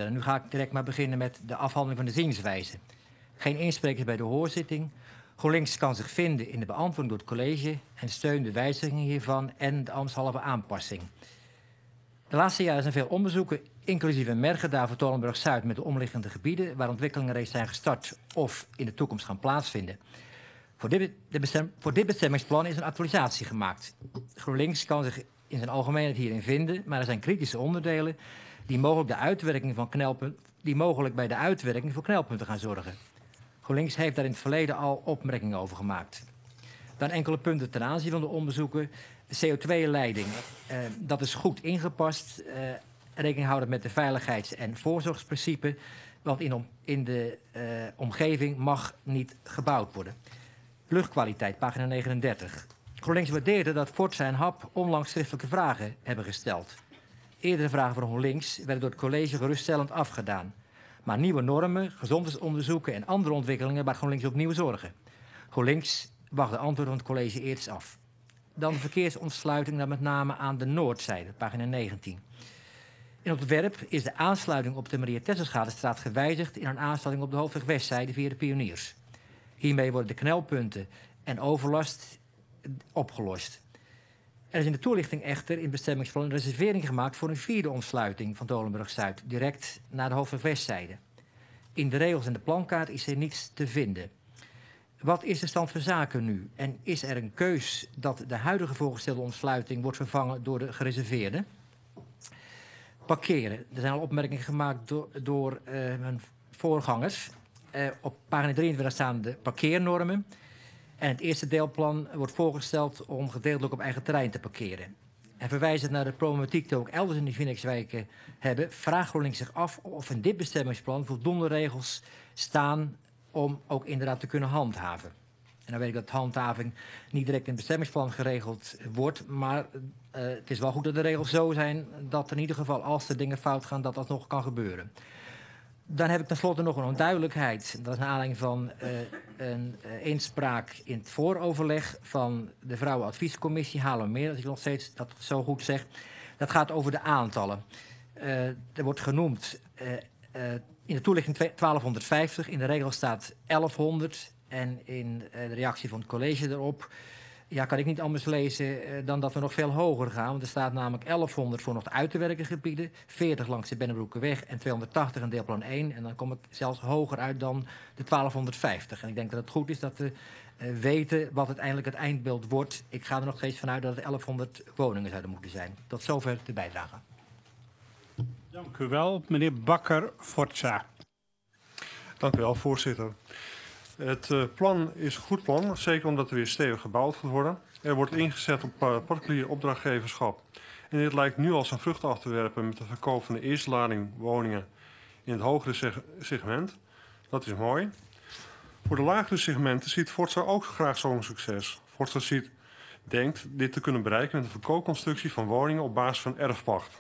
Nu ga ik direct maar beginnen met de afhandeling van de zienswijze. Geen insprekers bij de hoorzitting. GroenLinks kan zich vinden in de beantwoording door het college en steunt de wijziging hiervan en de ambtshalve aanpassing. De laatste jaren zijn veel onderzoeken, inclusief een Mergedaar voor Tolenburg-Zuid met de omliggende gebieden, waar ontwikkelingen reeds zijn gestart of in de toekomst gaan plaatsvinden. Voor dit bestemmingsplan is een actualisatie gemaakt. GroenLinks kan zich in zijn algemeenheid hierin vinden, maar er zijn kritische onderdelen die mogelijk bij de uitwerking voor knelpunten gaan zorgen. GroenLinks heeft daar in het verleden al opmerkingen over gemaakt. Dan enkele punten ten aanzien van de onderzoeken. CO2-leiding, dat is goed ingepast. Rekening houden met de veiligheids- en voorzorgsprincipe. Want in de omgeving mag niet gebouwd worden. Luchtkwaliteit, pagina 39. GroenLinks waardeerde dat Forza en HAP onlangs schriftelijke vragen hebben gesteld. Eerdere vragen van GroenLinks werden door het college geruststellend afgedaan. Maar nieuwe normen, gezondheidsonderzoeken en andere ontwikkelingen baart GroenLinks opnieuw zorgen. GroenLinks wacht de antwoorden van het college eerst af. Dan de verkeersontsluiting, dan met name aan de noordzijde, pagina 19. In het ontwerp is de aansluiting op de Maria-Tesselschade-straat gewijzigd in een aansluiting op de Hoofdweg Westzijde via de Pioniers. Hiermee worden de knelpunten en overlast opgelost. Er is in de toelichting echter in het bestemmingsplan een reservering gemaakt voor een vierde ontsluiting van Tolenburg-Zuid, direct naar de Hoofdweg Westzijde. In de regels en de plankaart is er niets te vinden. Wat is de stand van zaken nu? En is er een keus dat de huidige voorgestelde ontsluiting wordt vervangen door de gereserveerde? Parkeren. Er zijn al opmerkingen gemaakt door mijn voorgangers. Op pagina 23 staan de parkeernormen. En het eerste deelplan wordt voorgesteld om gedeeltelijk op eigen terrein te parkeren. En verwijzend naar de problematiek die we ook elders in de Vinex-wijken hebben, vraagt GroenLinks zich af of in dit bestemmingsplan voldoende regels staan om ook inderdaad te kunnen handhaven. En dan weet ik dat handhaving niet direct in het bestemmingsplan geregeld wordt, maar het is wel goed dat de regels zo zijn dat in ieder geval als er dingen fout gaan, dat nog kan gebeuren. Dan heb ik tenslotte nog een onduidelijkheid. Dat is naar aanleiding van een inspraak in het vooroverleg van de Vrouwenadviescommissie Haarlemmermeer, als ik nog steeds dat zo goed zeg. Dat gaat over de aantallen. Er wordt genoemd in de toelichting 1250, in de regel staat 1100 en in de reactie van het college erop, ja, kan ik niet anders lezen dan dat we nog veel hoger gaan. Want er staat namelijk 1100 voor nog de uit te werken gebieden, 40 langs de Bennebroekerweg en 280 in deelplan 1. En dan kom ik zelfs hoger uit dan de 1250. En ik denk dat het goed is dat we weten wat uiteindelijk het eindbeeld wordt. Ik ga er nog steeds vanuit dat het 1100 woningen zouden moeten zijn. Tot zover de bijdrage. Dank u wel, meneer Bakker-Forza. Dank u wel, voorzitter. Het plan is een goed plan, zeker omdat er weer stevig gebouwd moet worden. Er wordt ingezet op particulier opdrachtgeverschap. En dit lijkt nu als een vrucht af te werpen met de verkoop van de eerste lading woningen in het hogere segment. Dat is mooi. Voor de lagere segmenten ziet Forza ook graag zo'n succes. Forza denkt dit te kunnen bereiken met een verkoopconstructie van woningen op basis van erfpacht.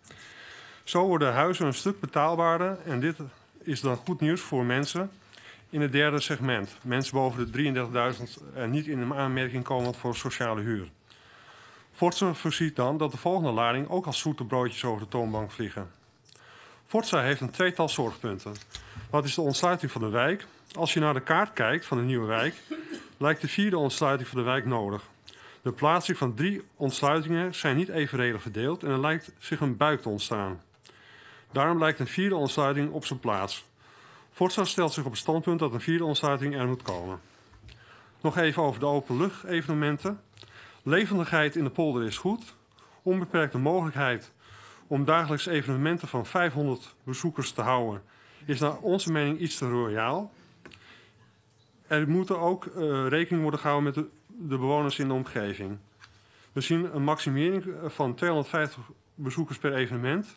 Zo worden huizen een stuk betaalbaarder en dit is dan goed nieuws voor mensen in het derde segment. Mensen boven de 33.000 en niet in de aanmerking komen voor sociale huur. Forza voorziet dan dat de volgende lading ook als zoete broodjes over de toonbank vliegen. Forza heeft een tweetal zorgpunten. Wat is de ontsluiting van de wijk? Als je naar de kaart kijkt van de nieuwe wijk, lijkt de vierde ontsluiting van de wijk nodig. De plaatsing van 3 ontsluitingen zijn niet evenredig verdeeld en er lijkt zich een buik te ontstaan. Daarom lijkt een vierde ontsluiting op zijn plaats. Forza stelt zich op het standpunt dat een vierde ontsluiting er moet komen. Nog even over de openlucht-evenementen. Levendigheid in de polder is goed. Onbeperkte mogelijkheid om dagelijks evenementen van 500 bezoekers te houden is naar onze mening iets te royaal. Er moeten ook rekening worden gehouden met de bewoners in de omgeving. We zien een maximering van 250 bezoekers per evenement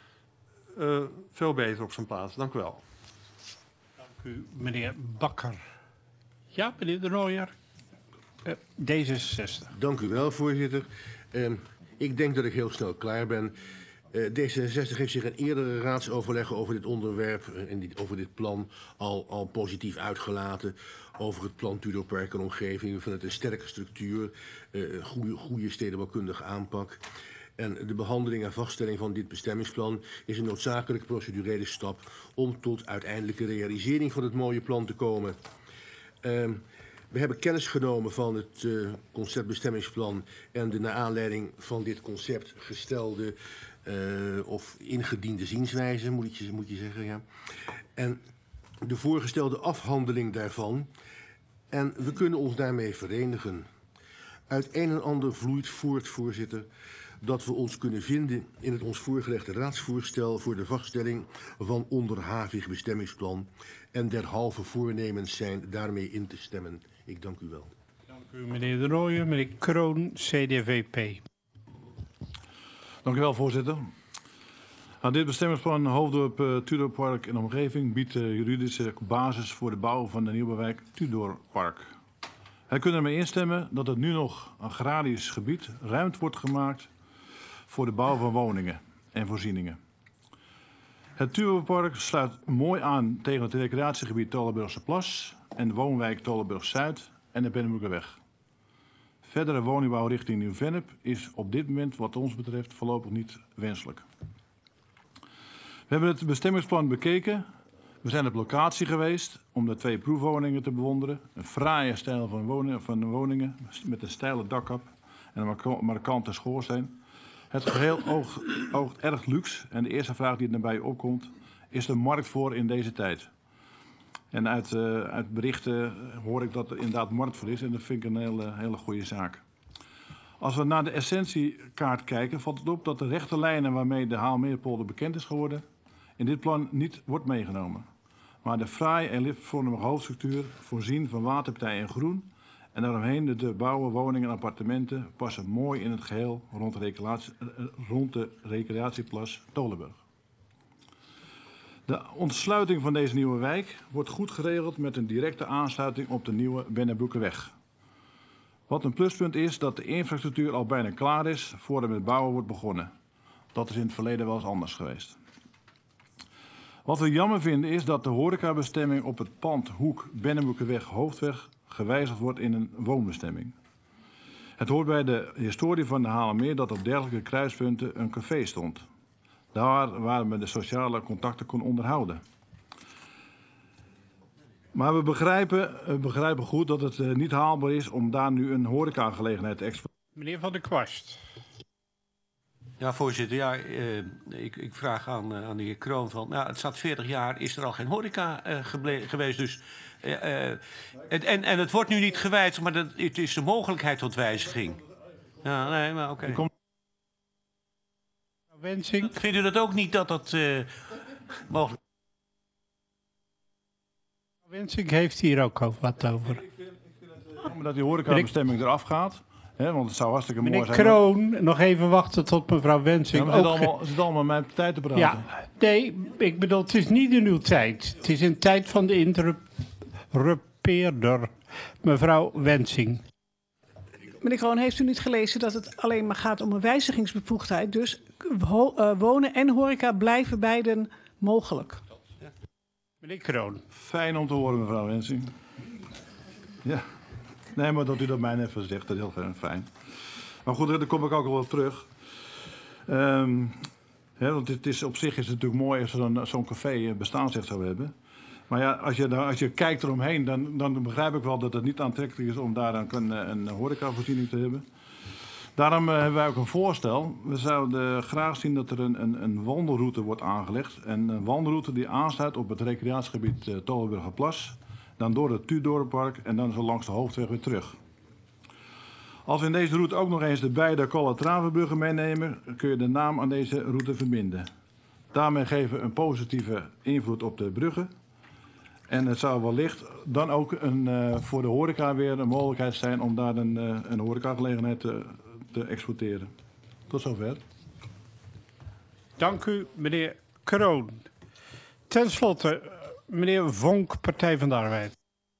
veel beter op zijn plaats. Dank u wel. Dank u, meneer Bakker. Ja, meneer De Nooijer. D66. Dank u wel, voorzitter. Ik denk dat ik heel snel klaar ben. D66 heeft zich in eerdere raadsoverleggen over dit onderwerp en over dit plan al positief uitgelaten. Over het plan Tudorpark en omgeving. We vinden het een sterke structuur, goede stedenbouwkundige aanpak. En de behandeling en vaststelling van dit bestemmingsplan is een noodzakelijke procedurele stap om tot uiteindelijke realisering van het mooie plan te komen. We hebben kennis genomen van het conceptbestemmingsplan en de naar aanleiding van dit concept gestelde of ingediende zienswijze, moet je zeggen. Ja. En de voorgestelde afhandeling daarvan. En we kunnen ons daarmee verenigen. Uit een en ander vloeit voort, voorzitter, dat we ons kunnen vinden in het ons voorgelegde raadsvoorstel voor de vaststelling van onderhavig bestemmingsplan en derhalve voornemens zijn daarmee in te stemmen. Ik dank u wel. Dank u, meneer De Rooijen. Meneer Kroon, CDVP. Dank u wel, voorzitter. Dit bestemmingsplan Hoofddorp Tudorpark en omgeving biedt juridische basis voor de bouw van de nieuwbouwwijk Tudorpark. Wij kunnen ermee instemmen dat het nu nog agrarisch gebied ruimte wordt gemaakt voor de bouw van woningen en voorzieningen. Het Tudorpark sluit mooi aan tegen het recreatiegebied Tolenburgse Plas en de woonwijk Tolenburg Zuid en de Bennebroekerweg. Verdere woningbouw richting Nieuw-Vennep is op dit moment wat ons betreft voorlopig niet wenselijk. We hebben het bestemmingsplan bekeken. We zijn op locatie geweest om de 2 proefwoningen te bewonderen. Een fraaie stijl van de woningen met een steile dakkap en een markante schoorsteen. Het geheel oogt erg luxe en de eerste vraag die er bij opkomt, is er markt voor in deze tijd? En uit berichten hoor ik dat er inderdaad markt voor is en dat vind ik een hele goede zaak. Als we naar de essentiekaart kijken, valt het op dat de rechte lijnen waarmee de Haalmeerpolder bekend is geworden, in dit plan niet wordt meegenomen. Maar de fraaie en liftvormige hoofdstructuur, voorzien van waterpartij en groen, en daaromheen de bouwen, woningen en appartementen passen mooi in het geheel rond de recreatieplas Tolenburg. De ontsluiting van deze nieuwe wijk wordt goed geregeld met een directe aansluiting op de nieuwe Bennebroekerweg. Wat een pluspunt is dat de infrastructuur al bijna klaar is voordat met bouwen wordt begonnen. Dat is in het verleden wel eens anders geweest. Wat we jammer vinden is dat de horecabestemming op het pand Hoek Bennebroekerweg Hoofdweg gewijzigd wordt in een woonbestemming. Het hoort bij de historie van de Haarlemmermeer dat op dergelijke kruispunten een café stond. Daar waar men de sociale contacten kon onderhouden. Maar we begrijpen goed dat het niet haalbaar is om daar nu een horecagelegenheid te exploiteren. Meneer Van der Kwast. Ja, voorzitter. Ja, ik vraag aan de heer Kroon van... Nou, het staat 40 jaar, is er al geen horeca geweest. Dus, en het wordt nu niet gewijzigd, maar het is de mogelijkheid tot wijziging. Ja, nee, maar oké. Wensing. Vindt u dat ook niet dat dat mogelijk is? Wensing heeft hier ook wat over. Ik vind het dat die horecabestemming eraf gaat. Hè, want het zou hartstikke mooi Meneer zijn. Kroon, nog even wachten tot mevrouw Wensing. Ja, we zitten allemaal mijn tijd te praten. Ja, nee, ik bedoel, het is niet in uw tijd. Het is een tijd van de interrupeerder. Mevrouw Wensing. Meneer Kroon, heeft u niet gelezen dat het alleen maar gaat om een wijzigingsbevoegdheid? Dus wonen en horeca blijven beiden mogelijk. Meneer Kroon. Fijn om te horen, mevrouw Wensing. Ja. Nee, maar dat u dat mij even zegt, dat is heel fijn. Maar goed, daar kom ik ook al op terug. Want het is, op zich is het natuurlijk mooi als er zo'n café bestaansrecht zou hebben. Maar ja, als je kijkt eromheen, dan begrijp ik wel dat het niet aantrekkelijk is om daar een horecavoorziening te hebben. Daarom hebben wij ook een voorstel. We zouden graag zien dat er een wandelroute wordt aangelegd. En een wandelroute die aansluit op het recreatiegebied Tolenburgerplas. Dan door het Tudorpark en dan zo langs de hoofdweg weer terug. Als we in deze route ook nog eens de beide Calatravenbruggen meenemen, kun je de naam aan deze route verbinden. Daarmee geven we een positieve invloed op de bruggen. En het zou wellicht dan ook voor de horeca weer een mogelijkheid zijn om daar een horecagelegenheid te exporteren. Tot zover. Dank u, meneer Kroon. Ten slotte, meneer Vonk, Partij van de Arbeid.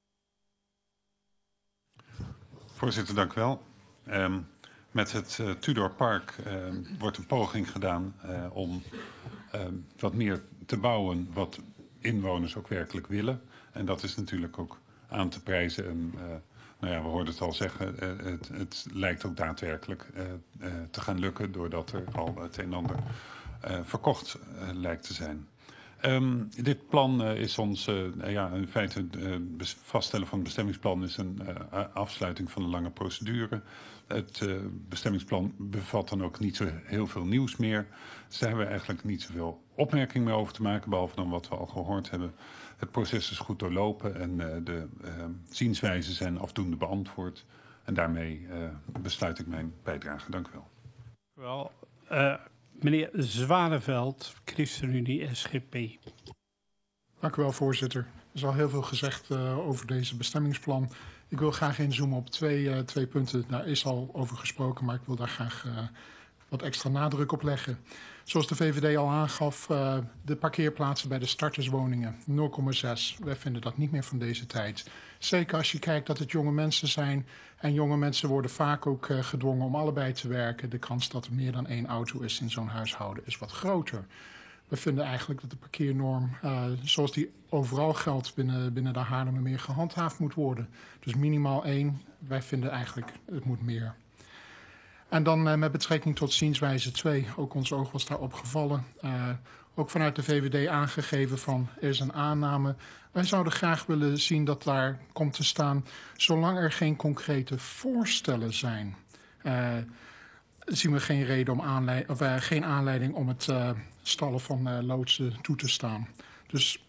Voorzitter, dank u wel. Met het Tudorpark wordt een poging gedaan om wat meer te bouwen wat inwoners ook werkelijk willen. En dat is natuurlijk ook aan te prijzen en Nou ja, we hoorden het al zeggen, het lijkt ook daadwerkelijk te gaan lukken doordat er al het een en ander verkocht lijkt te zijn. Dit plan is ons, in feite het vaststellen van het bestemmingsplan is een afsluiting van een lange procedure. Het bestemmingsplan bevat dan ook niet zo heel veel nieuws meer. Dus daar hebben we eigenlijk niet zoveel opmerking meer over te maken, behalve dan wat we al gehoord hebben. Het proces is goed doorlopen en de zienswijzen zijn afdoende beantwoord. En daarmee besluit ik mijn bijdrage. Dank u wel. Wel, meneer Zwaneveld, ChristenUnie SGP. Dank u wel, voorzitter. Er is al heel veel gezegd over deze bestemmingsplan. Ik wil graag inzoomen op twee punten. Daar is al over gesproken, maar ik wil daar graag wat extra nadruk op leggen. Zoals de VVD al aangaf, de parkeerplaatsen bij de starterswoningen 0,6. Wij vinden dat niet meer van deze tijd. Zeker als je kijkt dat het jonge mensen zijn. En jonge mensen worden vaak ook gedwongen om allebei te werken. De kans dat er meer dan 1 auto is in zo'n huishouden is wat groter. We vinden eigenlijk dat de parkeernorm, zoals die overal geldt binnen de Haarlemmermeer, gehandhaafd moet worden. Dus minimaal 1. Wij vinden eigenlijk het moet meer. En dan met betrekking tot zienswijze 2, ook ons oog was daarop gevallen. Ook vanuit de VVD aangegeven van er is een aanname. Wij zouden graag willen zien dat daar komt te staan, zolang er geen concrete voorstellen zijn, zien we geen reden om geen aanleiding om het stallen van loodsen toe te staan. Dus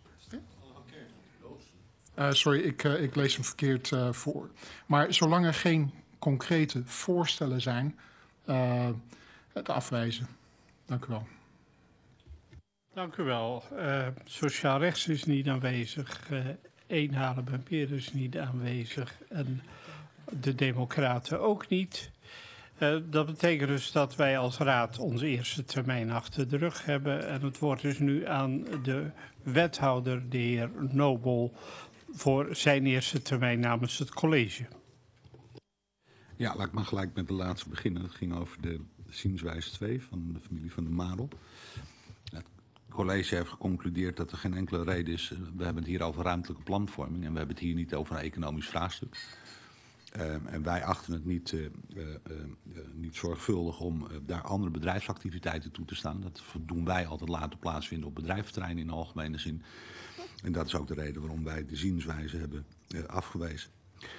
sorry, ik lees hem verkeerd voor. Maar zolang er geen concrete voorstellen zijn, het afwijzen. Dank u wel. Dank u wel. Sociaal rechts is niet aanwezig. Eén Haarlemmermeer is niet aanwezig. En de Democraten ook niet. Dat betekent dus dat wij als raad onze eerste termijn achter de rug hebben. En het woord is nu aan de wethouder, de heer Nobel, voor zijn eerste termijn namens het college. Ja, laat ik maar gelijk met de laatste beginnen. Het ging over de zienswijze 2 van de familie van de Marel. Het college heeft geconcludeerd dat er geen enkele reden is. We hebben het hier over ruimtelijke planvorming en we hebben het hier niet over een economisch vraagstuk. En wij achten het niet zorgvuldig om daar andere bedrijfsactiviteiten toe te staan. Dat doen wij altijd laten plaatsvinden op bedrijventerrein in de algemene zin. En dat is ook de reden waarom wij de zienswijze hebben afgewezen.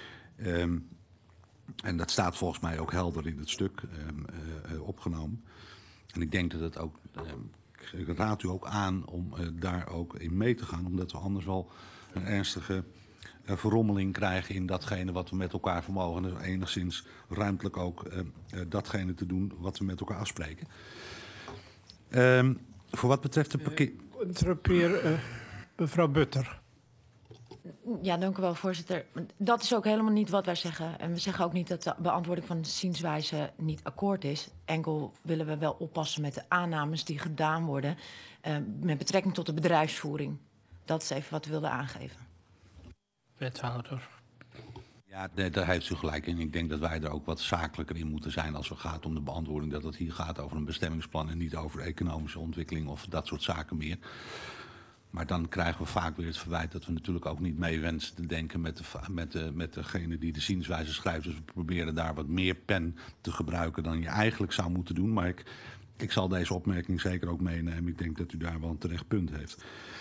En dat staat volgens mij ook helder in het stuk opgenomen. En ik denk dat het ook, ik raad u ook aan om daar ook in mee te gaan, omdat we anders wel een ernstige verrommeling krijgen in datgene wat we met elkaar vermogen. Dus enigszins ruimtelijk ook datgene te doen wat we met elkaar afspreken. Voor wat betreft de parkeer... Mevrouw Butter. Ja, dank u wel, voorzitter. Dat is ook helemaal niet wat wij zeggen. En we zeggen ook niet dat de beantwoording van de zienswijze niet akkoord is. Enkel willen we wel oppassen met de aannames die gedaan worden met betrekking tot de bedrijfsvoering. Dat is even wat we wilden aangeven. Wethouder. Ja, daar heeft u gelijk in. Ik denk dat wij er ook wat zakelijker in moeten zijn als het gaat om de beantwoording. Dat het hier gaat over een bestemmingsplan en niet over economische ontwikkeling of dat soort zaken meer. Maar dan krijgen we vaak weer het verwijt dat we natuurlijk ook niet mee wensen te denken met degene die de zienswijze schrijft. Dus we proberen daar wat meer pen te gebruiken dan je eigenlijk zou moeten doen. Maar ik zal deze opmerking zeker ook meenemen. Ik denk dat u daar wel een terecht punt heeft.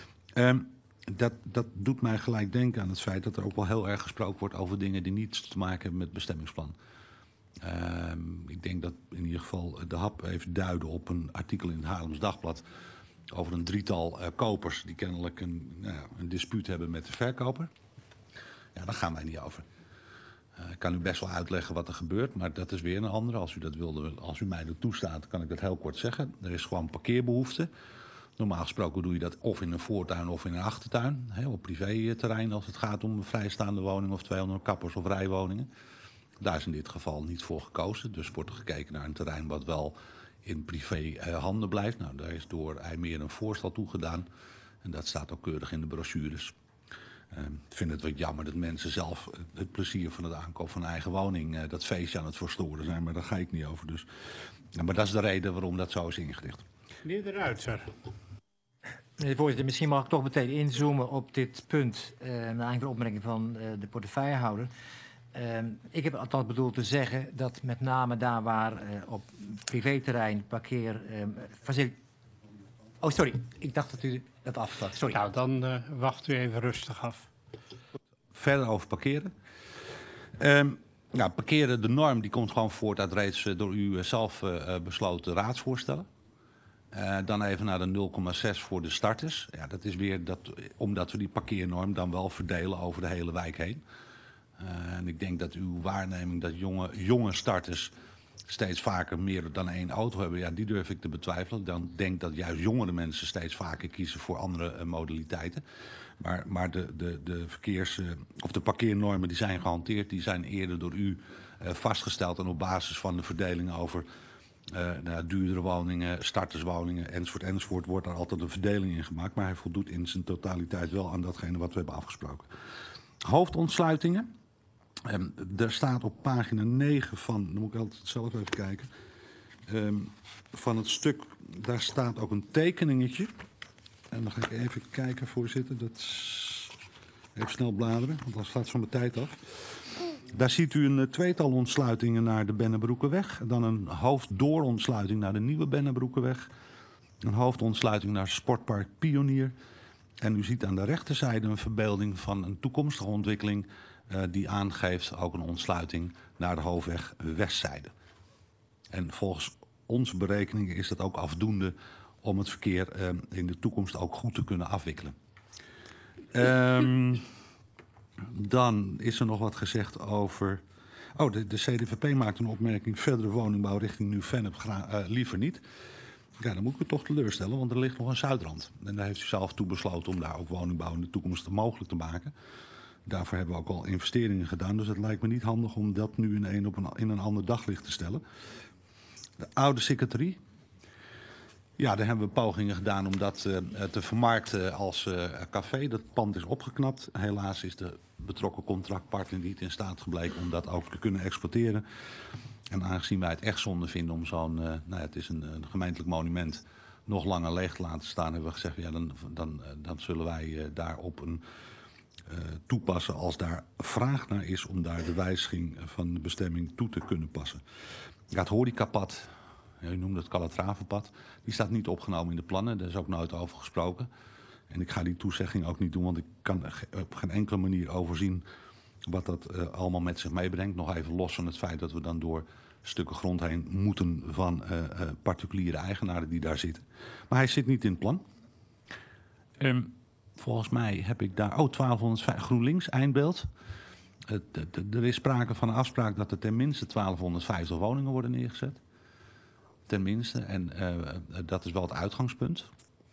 Dat doet mij gelijk denken aan het feit dat er ook wel heel erg gesproken wordt over dingen die niets te maken hebben met bestemmingsplan. Ik denk dat in ieder geval de HAP even duiden op een artikel in het Haarlems Dagblad over een drietal kopers die kennelijk een dispuut hebben met de verkoper. Ja, daar gaan wij niet over. Ik kan u best wel uitleggen wat er gebeurt, maar dat is weer een andere. Als u dat wilde, als u mij dat toestaat, kan ik dat heel kort zeggen. Er is gewoon parkeerbehoefte. Normaal gesproken doe je dat of in een voortuin of in een achtertuin. Op privéterrein als het gaat om een vrijstaande woning of 200 kappers of rijwoningen. Daar is in dit geval niet voor gekozen. Dus wordt er gekeken naar een terrein wat wel in privé handen blijft. Nou, daar is door IJmeer een voorstel toegedaan. En dat staat ook keurig in de brochures. Ik vind het wat jammer dat mensen zelf het plezier van het aankoop van een eigen woning, dat feestje aan het verstoren zijn. Maar daar ga ik niet over. Dus. Ja, maar dat is de reden waarom dat zo is ingericht. Meneer de Ruiter. Meneer de voorzitter, misschien mag ik toch meteen inzoomen op dit punt. Naar aanleiding van de opmerking van de portefeuillehouder. Ik heb althans bedoeld te zeggen dat met name daar waar op privéterrein parkeer... Oh, sorry. Ik dacht dat u dat afstak. Sorry. Nou, dan wacht u even rustig af. Verder over parkeren. Parkeren, de norm, die komt gewoon voort uit reeds door u zelf besloten raadsvoorstellen. Dan even naar de 0,6 voor de starters. Ja, dat is weer omdat we die parkeernorm dan wel verdelen over de hele wijk heen. En ik denk dat uw waarneming dat jonge starters steeds vaker meer dan 1 auto hebben, ja, die durf ik te betwijfelen. Dan denk ik dat juist jongere mensen steeds vaker kiezen voor andere modaliteiten. Maar de parkeernormen die zijn gehanteerd, die zijn eerder door u vastgesteld. En op basis van de verdeling over duurdere woningen, starterswoningen enzovoort wordt daar altijd een verdeling in gemaakt. Maar hij voldoet in zijn totaliteit wel aan datgene wat we hebben afgesproken. Hoofdontsluitingen. Er staat op pagina 9 van, dan moet ik altijd zelf even kijken, van het stuk, daar staat ook een tekeningetje. En dan ga ik even kijken, voorzitter, even snel bladeren, want dan slaat zo mijn tijd af. Daar ziet u een tweetal ontsluitingen naar de Bennebroekenweg, dan een hoofdoorontsluiting naar de Nieuwe Bennebroekenweg, een hoofdontsluiting naar Sportpark Pionier. En u ziet aan de rechterzijde een verbeelding van een toekomstige ontwikkeling die aangeeft ook een ontsluiting naar de hoofdweg westzijde. En volgens onze berekeningen is dat ook afdoende om het verkeer in de toekomst ook goed te kunnen afwikkelen. Dan is er nog wat gezegd over... Oh, de CDVP maakt een opmerking. Verdere woningbouw richting Nieuw-Vennep liever niet. Ja, dan moet ik u toch teleurstellen, want er ligt nog een Zuidrand. En daar heeft u zelf toe besloten om daar ook woningbouw in de toekomst mogelijk te maken. Daarvoor hebben we ook al investeringen gedaan. Dus het lijkt me niet handig om dat nu in een ander daglicht te stellen. De oude secretarie. Ja, daar hebben we pogingen gedaan om dat te vermarkten als café. Dat pand is opgeknapt. Helaas is de betrokken contractpartner niet in staat gebleken om dat ook te kunnen exploiteren. En aangezien wij het echt zonde vinden om zo'n, het is een gemeentelijk monument, nog langer leeg te laten staan, hebben we gezegd, ja, dan zullen wij daarop een toepassen als daar vraag naar is om daar de wijziging van de bestemming toe te kunnen passen. Ja, het horecapad, u noemde het Calatravenpad, die staat niet opgenomen in de plannen, daar is ook nooit over gesproken. En ik ga die toezegging ook niet doen, want ik kan op geen enkele manier overzien wat dat allemaal met zich meebrengt. Nog even los van het feit dat we dan door stukken grond heen moeten van particuliere eigenaren die daar zitten. Maar hij zit niet in het plan. Volgens mij heb ik daar... 1205 GroenLinks, eindbeeld. Er is sprake van een afspraak dat er tenminste 1250 woningen worden neergezet. Tenminste. En dat is wel het uitgangspunt.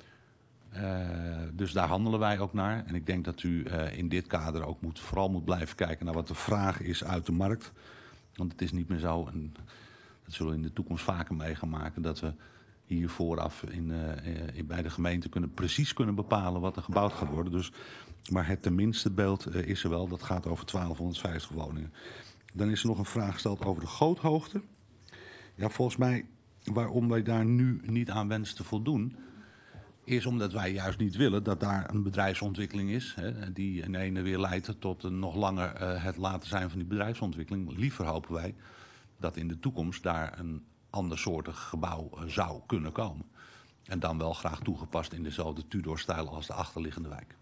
Dus daar handelen wij ook naar. En ik denk dat u in dit kader ook vooral moet blijven kijken naar wat de vraag is uit de markt. Want het is niet meer zo, en dat zullen we in de toekomst vaker mee gaan maken, dat we hier vooraf bij de gemeente precies kunnen bepalen wat er gebouwd gaat worden. Dus, maar het tenminste beeld is er wel. Dat gaat over 1250 woningen. Dan is er nog een vraag gesteld over de goothoogte. Ja, volgens mij waarom wij daar nu niet aan wensen te voldoen, is omdat wij juist niet willen dat daar een bedrijfsontwikkeling is, die in ene weer leidt tot een nog langer het laten zijn van die bedrijfsontwikkeling. Liever hopen wij dat in de toekomst daar een andersoortig gebouw zou kunnen komen. En dan wel graag toegepast in dezelfde Tudor-stijl als de achterliggende wijk.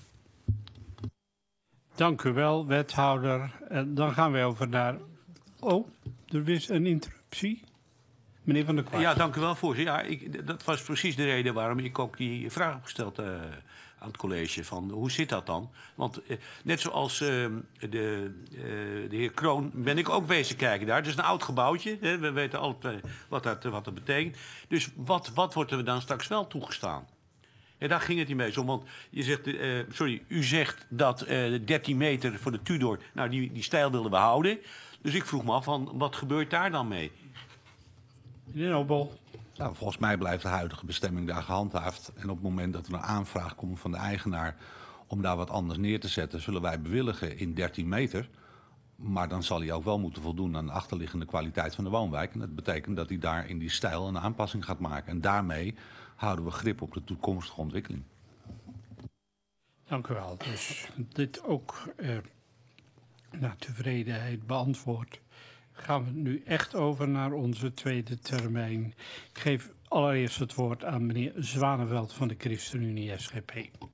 Dank u wel, wethouder. Dan gaan we over naar... Oh, er is een interruptie. Meneer Van der Kwart. Ja, dank u wel, voorzitter. Ja, dat was precies de reden waarom ik ook die vraag heb gesteld aan het college. Van hoe zit dat dan? Want net zoals de heer Kroon ben ik ook bezig kijken daar. Het is een oud gebouwtje. Hè. We weten altijd wat dat betekent. Dus wat wordt er dan straks wel toegestaan? En daar ging het niet mee om. Want u zegt dat 13 meter voor de Tudor, nou die stijl wilden we houden. Dus ik vroeg me af van wat gebeurt daar dan mee? Meneer Nobel. Nou, volgens mij blijft de huidige bestemming daar gehandhaafd. En op het moment dat er een aanvraag komt van de eigenaar om daar wat anders neer te zetten, zullen wij bewilligen in 13 meter. Maar dan zal hij ook wel moeten voldoen aan de achterliggende kwaliteit van de woonwijk. En dat betekent dat hij daar in die stijl een aanpassing gaat maken. En daarmee houden we grip op de toekomstige ontwikkeling. Dank u wel. Dus dit ook naar tevredenheid beantwoord. Gaan we nu echt over naar onze tweede termijn. Ik geef allereerst het woord aan meneer Zwaneveld van de ChristenUnie SGP.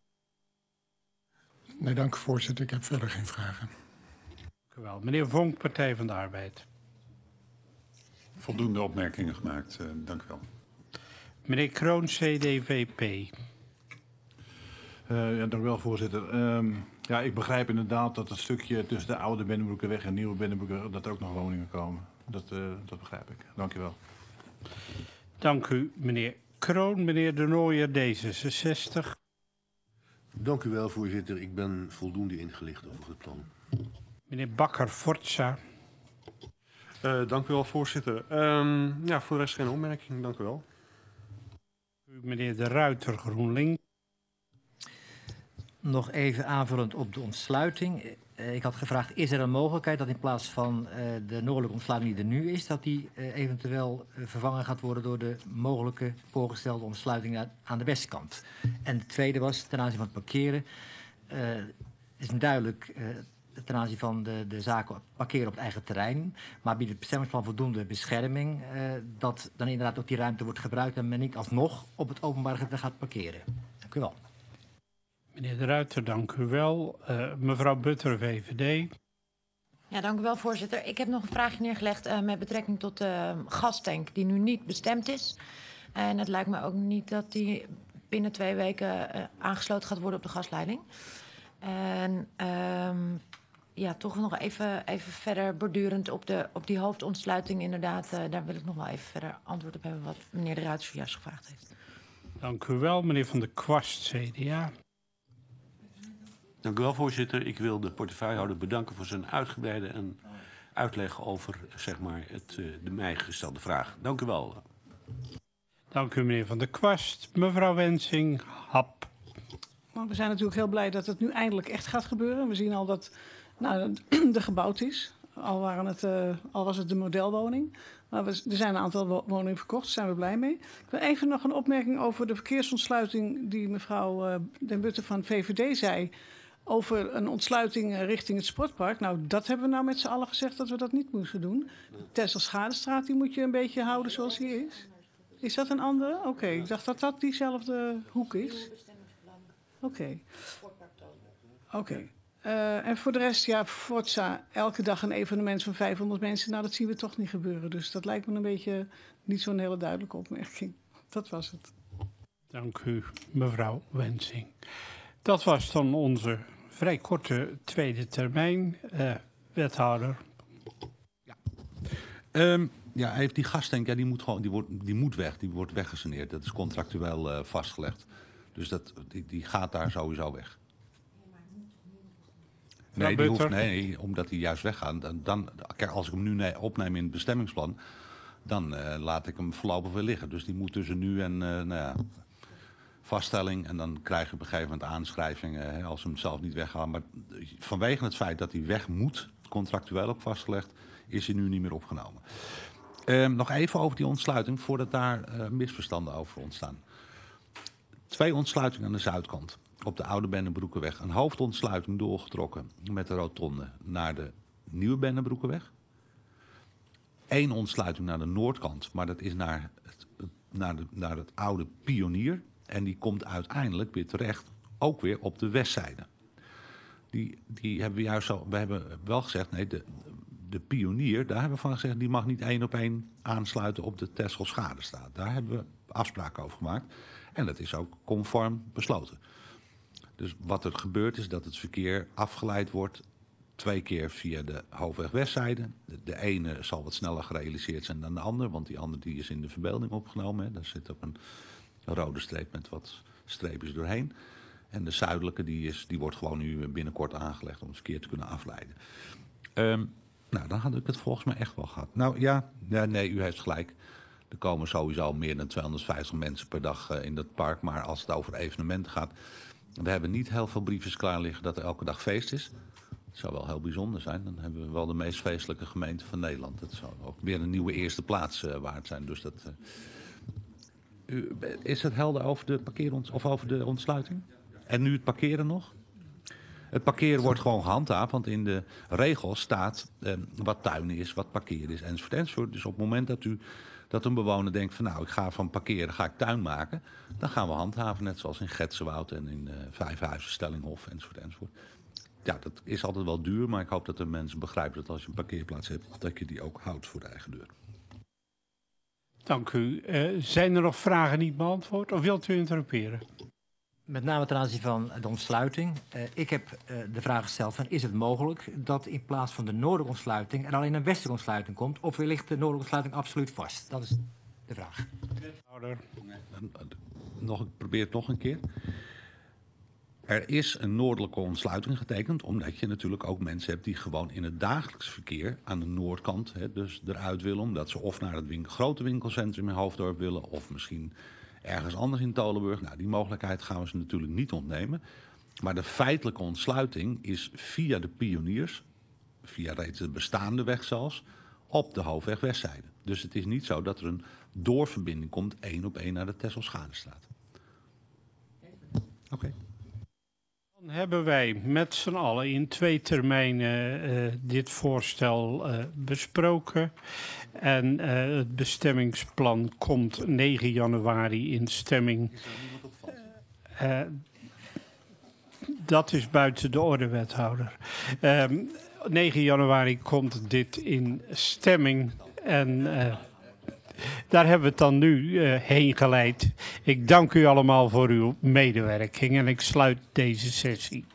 Nee, dank u voorzitter. Ik heb verder geen vragen. Dank u wel. Meneer Vonk, Partij van de Arbeid. Voldoende opmerkingen gemaakt. Dank u wel. Meneer Kroon, CDVP. Ja, dank u wel, voorzitter. Ja, ik begrijp inderdaad dat het stukje tussen de oude Bennebroekerweg en de nieuwe Bennebroekerweg, dat er ook nog woningen komen. Dat begrijp ik. Dank u wel. Dank u, meneer Kroon. Meneer De Nooijer, D66. Dank u wel, voorzitter. Ik ben voldoende ingelicht over het plan. Meneer Bakker, Forza. Dank u wel, voorzitter. Ja, voor de rest geen opmerking. Dank u wel. Meneer De Ruiter, GroenLinks. Nog even aanvullend op de ontsluiting. Ik had gevraagd, is er een mogelijkheid dat in plaats van de noordelijke ontsluiting die er nu is, dat die eventueel vervangen gaat worden door de mogelijke voorgestelde ontsluiting aan de westkant? En de tweede was, ten aanzien van het parkeren, is duidelijk ten aanzien van de zaken parkeren op het eigen terrein, maar biedt het bestemmingsplan voldoende bescherming dat dan inderdaad ook die ruimte wordt gebruikt en men niet alsnog op het openbaar gebied gaat parkeren. Dank u wel. Meneer De Ruiter, dank u wel. Mevrouw Butter, VVD. Ja, dank u wel, voorzitter. Ik heb nog een vraagje neergelegd met betrekking tot de gastank die nu niet bestemd is. En het lijkt me ook niet dat die binnen 2 weken aangesloten gaat worden op de gasleiding. En ja, toch nog even verder bordurend op die hoofdontsluiting inderdaad. Daar wil ik nog wel even verder antwoord op hebben wat meneer De Ruiter zojuist gevraagd heeft. Dank u wel. Meneer Van der Kwast, CDA. Dank u wel, voorzitter. Ik wil de portefeuillehouder bedanken voor zijn uitgebreide uitleg over zeg maar, de mij gestelde vraag. Dank u wel. Dank u, meneer Van der Kwast. Mevrouw Wensing, HAP. Maar we zijn natuurlijk heel blij dat het nu eindelijk echt gaat gebeuren. We zien al dat er gebouwd is. Al was het de modelwoning. Maar er zijn een aantal woningen verkocht, daar zijn we blij mee. Ik wil even nog een opmerking over de verkeersontsluiting die mevrouw Den Butte van VVD zei. Over een ontsluiting richting het sportpark. Nou, dat hebben we nou met z'n allen gezegd dat we dat niet moesten doen. De Tesselschadestraat, die moet je een beetje houden zoals die is. Is dat een andere? Oké, ik dacht dat dat diezelfde hoek is. Oké. En voor de rest, ja, Forza, elke dag een evenement van 500 mensen. Nou, dat zien we toch niet gebeuren. Dus dat lijkt me een beetje niet zo'n hele duidelijke opmerking. Dat was het. Dank u, mevrouw Wensing. Dat was dan onze vrij korte tweede termijn. Wethouder. Ja, hij heeft die gastank, ja, die moet weg. Die wordt weggesaneerd. Dat is contractueel vastgelegd. Dus die gaat daar sowieso weg. Nee, omdat die juist weggaat. Kijk, als ik hem nu opneem in het bestemmingsplan, dan laat ik hem voorlopig weer liggen. Dus die moet tussen nu en vaststelling. En dan krijg je op een gegeven moment aanschrijvingen als ze hem zelf niet weggaan. Maar vanwege het feit dat hij weg moet, contractueel ook vastgelegd, is hij nu niet meer opgenomen. Nog even over die ontsluiting, voordat daar misverstanden over ontstaan. 2 ontsluitingen aan de zuidkant. Op de oude Bennebroekerweg. Een hoofdontsluiting doorgetrokken met de rotonde naar de nieuwe Bennebroekerweg. 1 ontsluiting naar de noordkant, maar dat is naar het oude Pionier. En die komt uiteindelijk weer terecht, ook weer op de westzijde. Die hebben we juist zo, we hebben wel gezegd, nee, de Pionier, daar hebben we van gezegd, die mag niet 1 op 1 aansluiten op de Tesselschadestraat. Daar hebben we afspraken over gemaakt. En dat is ook conform besloten. Dus wat er gebeurt is dat het verkeer afgeleid wordt 2 keer via de hoofdweg westzijde. De ene zal wat sneller gerealiseerd zijn dan de ander, want die andere die is in de verbeelding opgenomen. Hè. Daar zit ook een rode streep met wat streepjes doorheen. En de zuidelijke die wordt gewoon nu binnenkort aangelegd om het verkeer te kunnen afleiden. Nou, dan had ik het volgens mij echt wel gehad. Nou ja, nee, u heeft gelijk. Er komen sowieso meer dan 250 mensen per dag in dat park. Maar als het over evenementen gaat, we hebben niet heel veel briefjes klaar liggen dat er elke dag feest is. Dat zou wel heel bijzonder zijn. Dan hebben we wel de meest feestelijke gemeente van Nederland. Dat zou ook weer een nieuwe eerste plaats waard zijn. Dus dat, is het helder over de over de ontsluiting? En nu het parkeren nog? Het parkeren wordt gewoon gehandhaafd, want in de regels staat wat tuinen is, wat parkeren is, enzovoort. Dus op het moment dat een bewoner denkt van nou, ik ga van parkeren, ga ik tuin maken, dan gaan we handhaven, net zoals in Getsenwoud en in Vijfhuizen, Stellinghof, enzovoort. Ja, dat is altijd wel duur, maar ik hoop dat de mensen begrijpen dat als je een parkeerplaats hebt, dat je die ook houdt voor de eigen deur. Dank u. Zijn er nog vragen niet beantwoord of wilt u interrumperen? Met name ten aanzien van de ontsluiting. Ik heb de vraag gesteld van, is het mogelijk dat in plaats van de noordelijke ontsluiting er alleen een westelijke ontsluiting komt? Of ligt de noordelijke ontsluiting absoluut vast? Dat is de vraag. Ik probeer het nog een keer. Er is een noordelijke ontsluiting getekend, omdat je natuurlijk ook mensen hebt die gewoon in het dagelijks verkeer aan de noordkant dus eruit willen, omdat ze of naar het grote winkelcentrum in Hoofddorp willen, of misschien ergens anders in Tolenburg. Nou, die mogelijkheid gaan we ze natuurlijk niet ontnemen. Maar de feitelijke ontsluiting is via de pioniers, via reeds de bestaande weg zelfs, op de Hoofdweg Westzijde. Dus het is niet zo dat er een doorverbinding komt 1 op 1 naar de Tesselschadestraat. Oké. Dan hebben wij met z'n allen in 2 termijnen dit voorstel besproken. En het bestemmingsplan komt 9 januari in stemming. Dat is buiten de orde, wethouder. 9 januari komt dit in stemming en daar hebben we het dan nu heen geleid. Ik dank u allemaal voor uw medewerking en ik sluit deze sessie.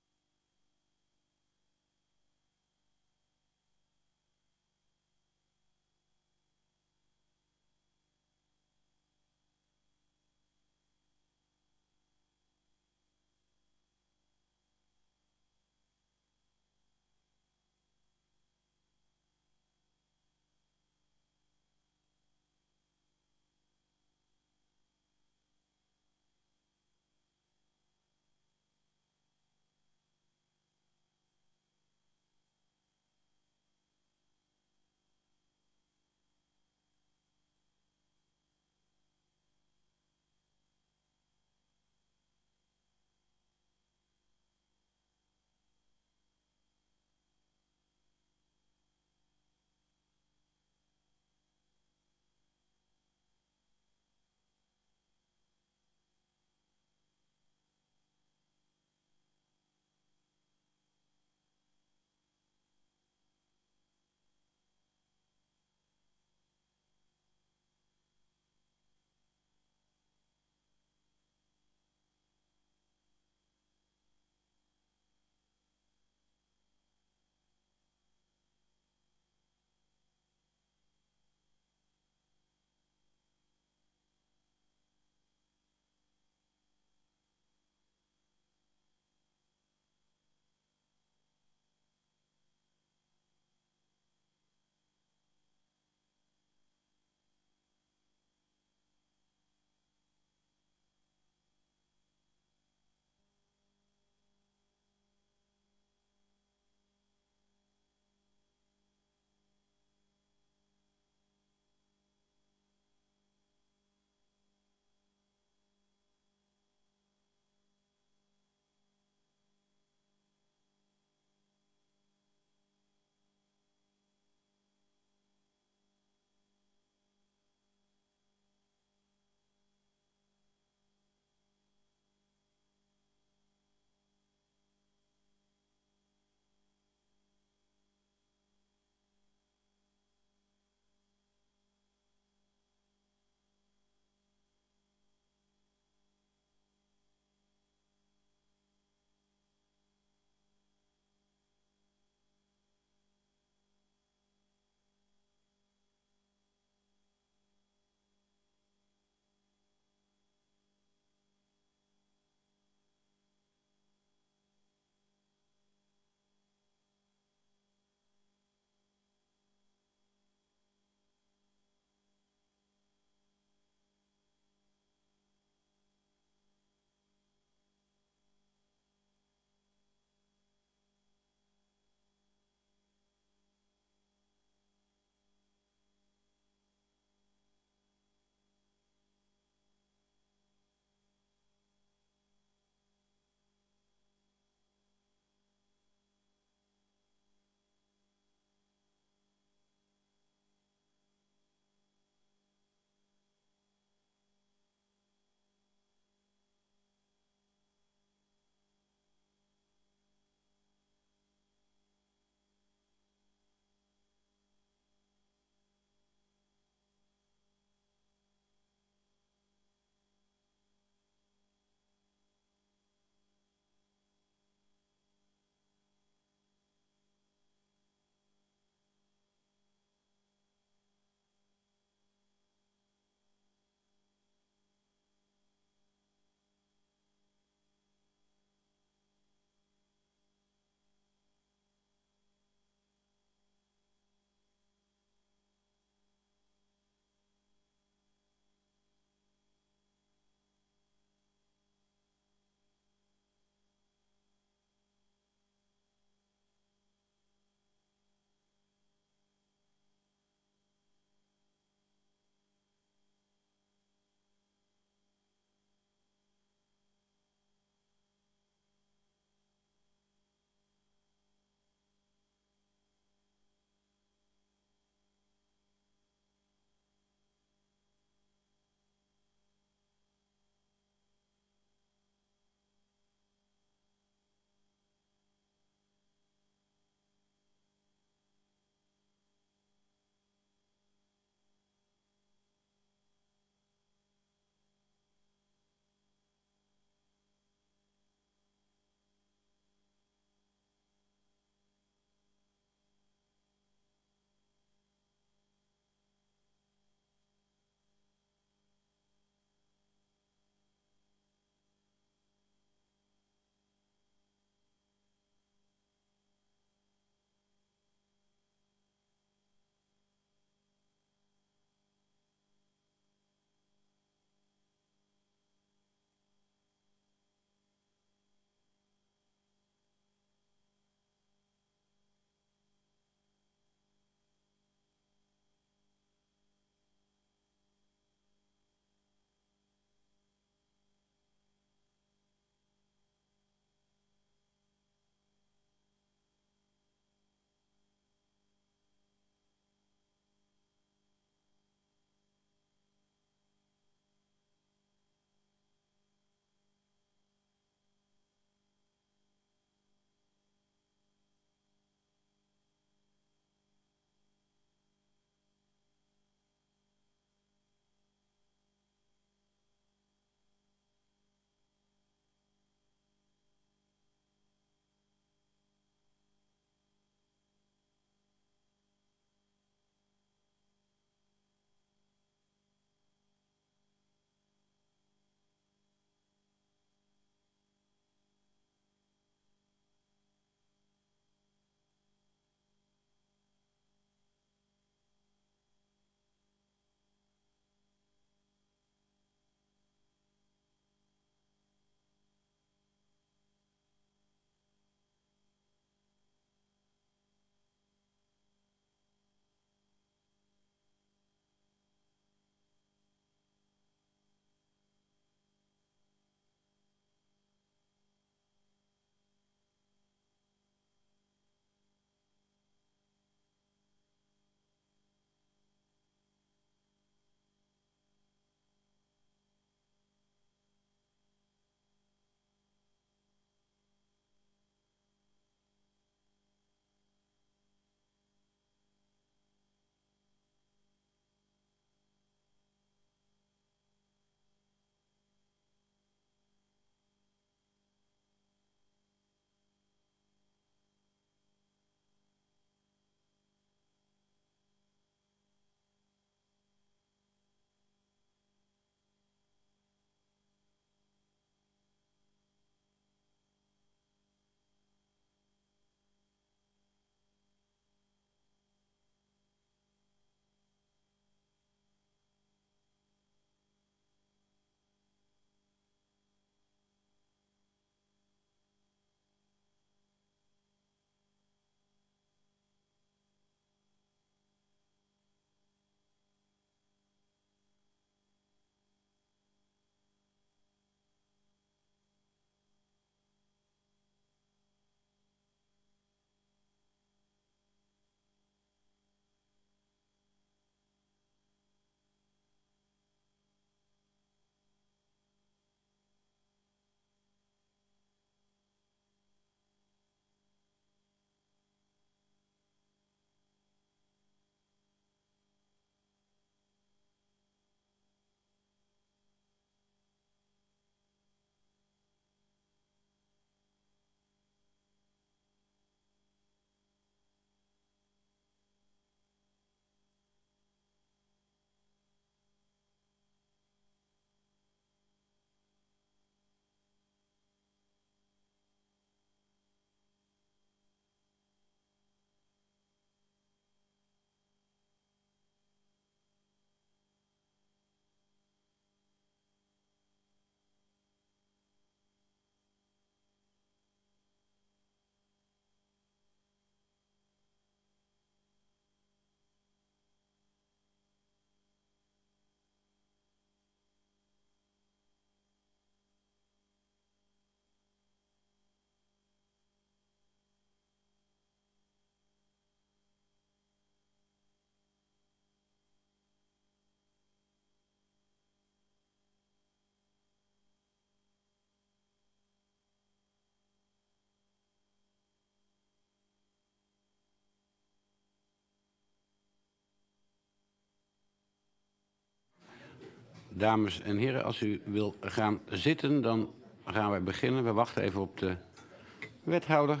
Dames en heren, als u wil gaan zitten, dan gaan wij beginnen. We wachten even op de wethouder.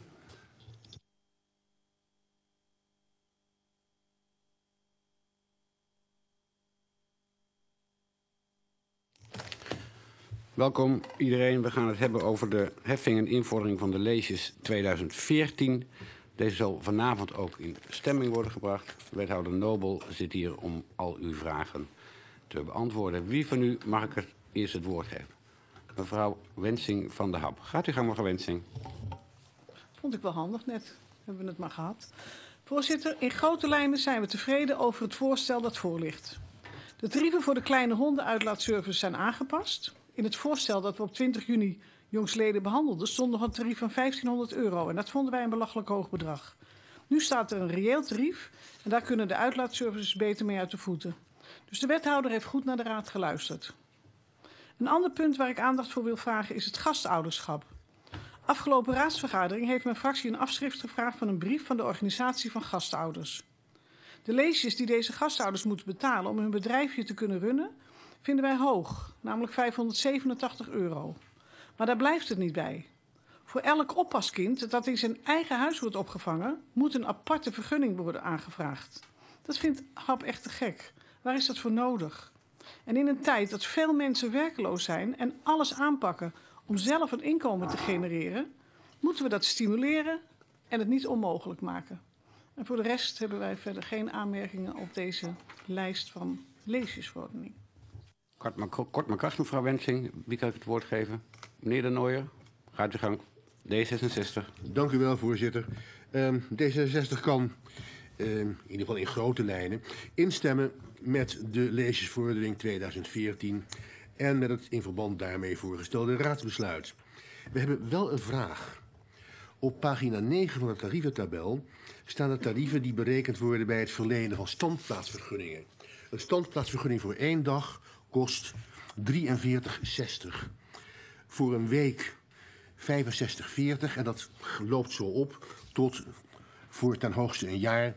Welkom iedereen. We gaan het hebben over de heffing en invordering van de leesjes 2014. Deze zal vanavond ook in stemming worden gebracht. Wethouder Nobel zit hier om al uw vragen te beantwoorden. Wie van u mag ik er eerst het woord geven? Mevrouw Wensing van de Hap. Gaat u gang, mevrouw Wensing. Vond ik wel handig net. Hebben we het maar gehad. Voorzitter, in grote lijnen zijn we tevreden over het voorstel dat voor ligt. De tarieven voor de kleine hondenuitlaatservice zijn aangepast. In het voorstel dat we op 20 juni jongstleden behandelden stond nog een tarief van €1500 en dat vonden wij een belachelijk hoog bedrag. Nu staat er een reëel tarief en daar kunnen de uitlaatservices beter mee uit de voeten. Dus de wethouder heeft goed naar de raad geluisterd. Een ander punt waar ik aandacht voor wil vragen is het gastouderschap. Afgelopen raadsvergadering heeft mijn fractie een afschrift gevraagd van een brief van de organisatie van gastouders. De leesjes die deze gastouders moeten betalen om hun bedrijfje te kunnen runnen, vinden wij hoog, namelijk €587. Maar daar blijft het niet bij. Voor elk oppaskind dat in zijn eigen huis wordt opgevangen, moet een aparte vergunning worden aangevraagd. Dat vindt HAP echt te gek. Waar is dat voor nodig? En in een tijd dat veel mensen werkloos zijn en alles aanpakken om zelf een inkomen te genereren, moeten we dat stimuleren en het niet onmogelijk maken. En voor de rest hebben wij verder geen aanmerkingen op deze lijst van leesjesverordening. Kort maar krachtig, mevrouw Wensing. Wie kan ik het woord geven? Meneer De Nooijer, gaat u gang. D66. Dank u wel, voorzitter. D66 kan, in ieder geval in grote lijnen, instemmen met de leesjesverordening 2014 en met het in verband daarmee voorgestelde raadsbesluit. We hebben wel een vraag. Op pagina 9 van de tarieventabel staan de tarieven die berekend worden bij het verlenen van standplaatsvergunningen. Een standplaatsvergunning voor 1 dag kost €43,60. Voor een week €65,40 en dat loopt zo op tot voor ten hoogste een jaar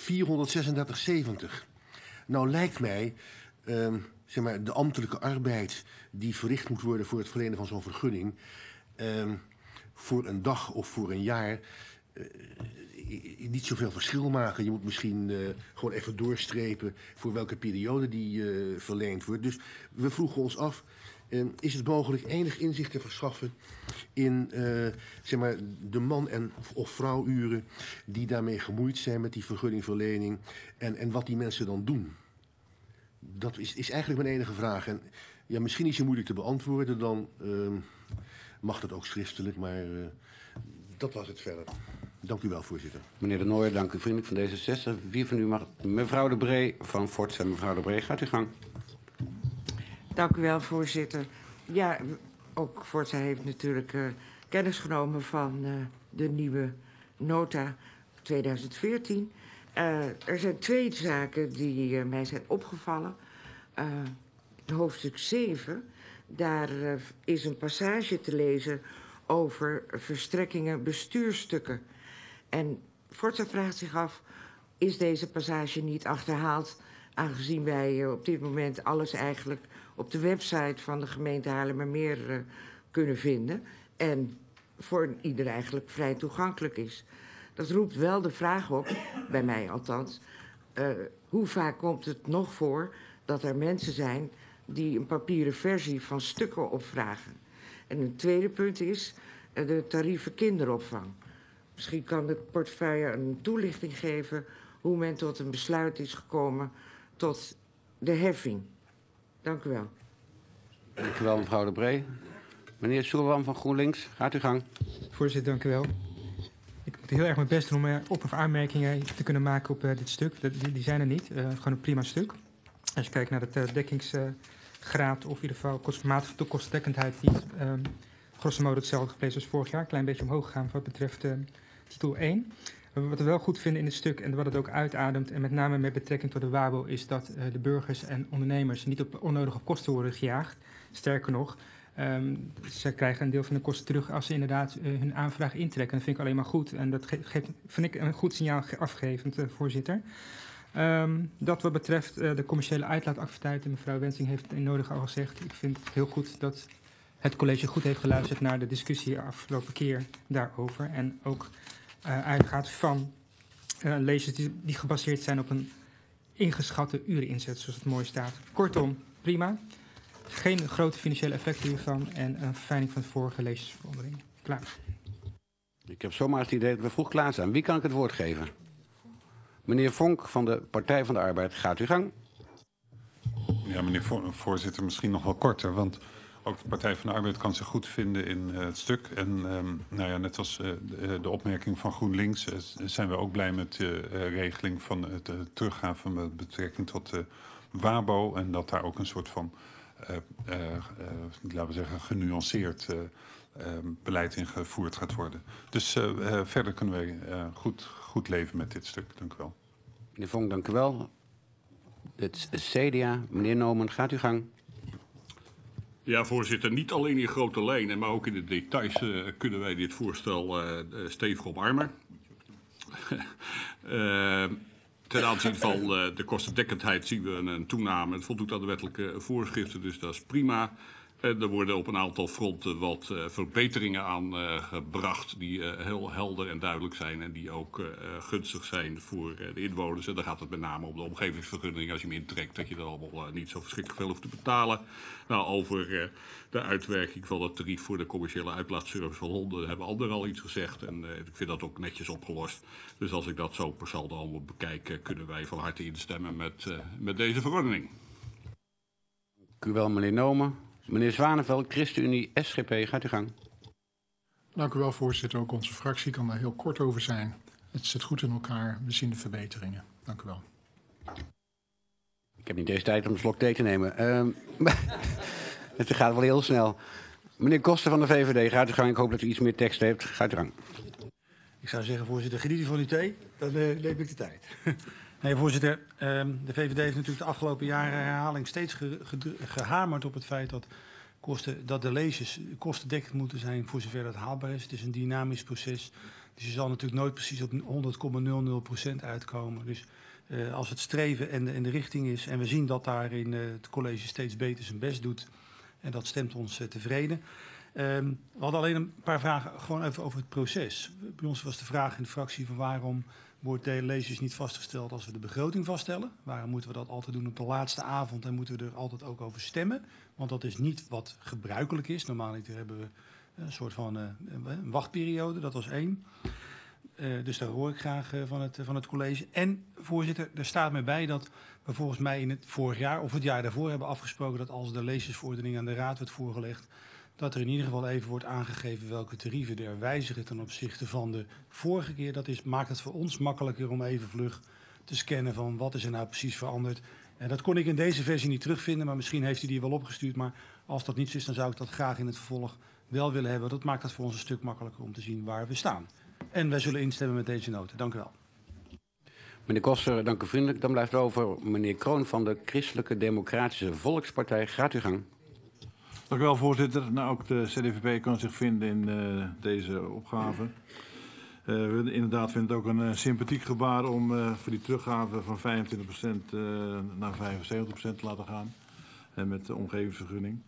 €436,70. Nou lijkt mij zeg maar, de ambtelijke arbeid die verricht moet worden voor het verlenen van zo'n vergunning voor een dag of voor een jaar niet zoveel verschil maken. Je moet misschien gewoon even doorstrepen voor welke periode die verleend wordt. Dus we vroegen ons af, is het mogelijk enig inzicht te verschaffen in zeg maar, de man- of vrouwuren die daarmee gemoeid zijn met die vergunningverlening en wat die mensen dan doen? Dat is eigenlijk mijn enige vraag. En ja, misschien is je moeilijk te beantwoorden, dan mag dat ook schriftelijk, maar dat was het verder. Dank u wel, voorzitter. Meneer De Nooijer, dank u vriendelijk van D66. Wie van u mag? Mevrouw De Bree van Forza. Mevrouw De Bree, gaat u gang. Dank u wel, voorzitter. Ja, ook Forza heeft natuurlijk kennis genomen van de nieuwe nota 2014. Er zijn 2 zaken die mij zijn opgevallen. Hoofdstuk 7, daar is een passage te lezen over verstrekkingen bestuurstukken. En Forza vraagt zich af, is deze passage niet achterhaald, aangezien wij op dit moment alles eigenlijk op de website van de gemeente Haarlemmermeer kunnen vinden en voor ieder eigenlijk vrij toegankelijk is. Dat roept wel de vraag op, bij mij althans, hoe vaak komt het nog voor dat er mensen zijn die een papieren versie van stukken opvragen. En een tweede punt is de tarieven kinderopvang. Misschien kan de portefeuille een toelichting geven hoe men tot een besluit is gekomen tot de heffing. Dank u wel. Dank u wel, mevrouw De Bree. Meneer Soerwan van GroenLinks, gaat u gang. Voorzitter, dank u wel. Ik moet heel erg mijn best doen om op- of aanmerkingen te kunnen maken op dit stuk. Die zijn er niet. Gewoon een prima stuk. Als je kijkt naar de dekkingsgraad of in ieder geval maat de kostdekkendheid, die grosso modo hetzelfde gebleven als vorig jaar. Een klein beetje omhoog gegaan wat betreft titel 1. Wat we wel goed vinden in het stuk en wat het ook uitademt, en met name met betrekking tot de WABO, is dat de burgers en ondernemers niet op onnodige kosten worden gejaagd. Sterker nog, ze krijgen een deel van de kosten terug als ze inderdaad hun aanvraag intrekken. Dat vind ik alleen maar goed en dat vind ik een goed signaal afgevend, voorzitter. Dat wat betreft de commerciële uitlaatactiviteiten, mevrouw Wensing heeft het in nodig al gezegd. Ik vind het heel goed dat het college goed heeft geluisterd naar de discussie afgelopen keer daarover. En ook uitgaat van leges die gebaseerd zijn op een ingeschatte ureninzet, zoals het mooi staat. Kortom, prima. Geen grote financiële effecten hiervan en een verfijning van de vorige leesverandering. Klaar. Ik heb zomaar het idee dat we vroeg klaar zijn. Wie kan ik het woord geven? Meneer Vonk van de Partij van de Arbeid, gaat uw gang. Ja, meneer voorzitter, misschien nog wel korter. Want ook de Partij van de Arbeid kan zich goed vinden in het stuk. En nou ja, net als de opmerking van GroenLinks zijn we ook blij met de regeling van het teruggaan met betrekking tot de WABO. En dat daar ook een soort van, laten we zeggen, genuanceerd beleid in gevoerd gaat worden. Dus verder kunnen wij goed leven met dit stuk. Dank u wel. Meneer Vonk, dank u wel. Het CDA, meneer Noomen, gaat uw gang. Ja, voorzitter, niet alleen in grote lijnen, maar ook in de details kunnen wij dit voorstel stevig omarmen. Ten aanzien van de kostendekkendheid zien we een toename. Het voldoet aan de wettelijke voorschriften, dus dat is prima. Er worden op een aantal fronten wat verbeteringen aangebracht die heel helder en duidelijk zijn en die ook gunstig zijn voor de inwoners. En dan gaat het met name om de omgevingsvergunning. Als je hem intrekt, dat je er allemaal niet zo verschrikkelijk veel hoeft te betalen. Nou, over de uitwerking van het tarief voor de commerciële uitlaatservice van honden hebben anderen al iets gezegd. En ik vind dat ook netjes opgelost. Dus als ik dat zo per saldo allemaal bekijk, kunnen wij van harte instemmen met deze verordening. Dank u wel, meneer Noomen. Meneer Zwaneveld, ChristenUnie, SGP, gaat u gang. Dank u wel, voorzitter. Ook onze fractie kan daar heel kort over zijn. Het zit goed in elkaar. We zien de verbeteringen. Dank u wel. Ik heb niet deze tijd om een slok thee te nemen. Het gaat wel heel snel. Meneer Koster van de VVD, gaat u gang. Ik hoop dat u iets meer tekst heeft. Gaat u gang. Ik zou zeggen, voorzitter, geniet u van uw thee. Dan neem ik de tijd. Nee, voorzitter, de VVD heeft natuurlijk de afgelopen jaren herhaling steeds gehamerd op het feit dat de leges kostendekkend moeten zijn voor zover dat haalbaar is. Het is een dynamisch proces, dus je zal natuurlijk nooit precies op 100,00% uitkomen. Dus als het streven en de richting is, en we zien dat daarin het college steeds beter zijn best doet, en dat stemt ons tevreden. We hadden alleen een paar vragen gewoon even over het proces. Bij ons was de vraag in de fractie van waarom wordt de leges niet vastgesteld als we de begroting vaststellen. Waarom moeten we dat altijd doen op de laatste avond en moeten we er altijd ook over stemmen? Want dat is niet wat gebruikelijk is. Normaal hebben we een soort van een wachtperiode, dat was 1. Dus daar hoor ik graag van het college. En voorzitter, er staat mij bij dat we volgens mij in het vorig jaar of het jaar daarvoor hebben afgesproken dat als de legesverordening aan de raad wordt voorgelegd, dat er in ieder geval even wordt aangegeven welke tarieven er wijzigen ten opzichte van de vorige keer. Dat maakt het voor ons makkelijker om even vlug te scannen van wat is er nou precies veranderd. En dat kon ik in deze versie niet terugvinden, maar misschien heeft u die wel opgestuurd. Maar als dat niet zo is, dan zou ik dat graag in het vervolg wel willen hebben. Dat maakt het voor ons een stuk makkelijker om te zien waar we staan. En wij zullen instemmen met deze nota. Dank u wel. Meneer Koster, dank u vriendelijk. Dan blijft over meneer Kroon van de Christelijke Democratische Volkspartij. Gaat u gang. Dank u wel, voorzitter. Nou, ook de CDVP kan zich vinden in deze opgave. We inderdaad vinden het ook een sympathiek gebaar om voor die teruggave van 25% naar 75% te laten gaan. Met de omgevingsvergunning.